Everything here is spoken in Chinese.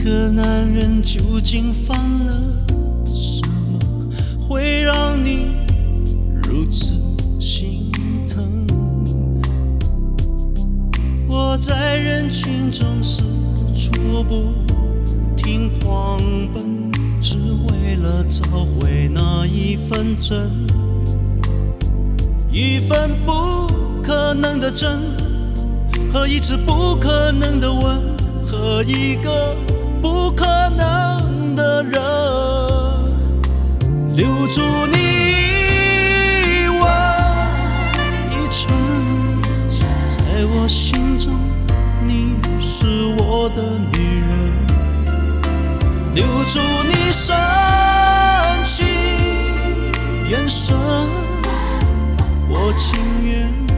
个男人究竟犯了什么，会让你如此心疼？我在人群中四处不停狂奔，只为了找回那一份真，一份不可能的真，和一次不可能的吻，和一个不可能的人，留住你一吻一寸，在我心中你是我的女人，留住你深情眼神，我情愿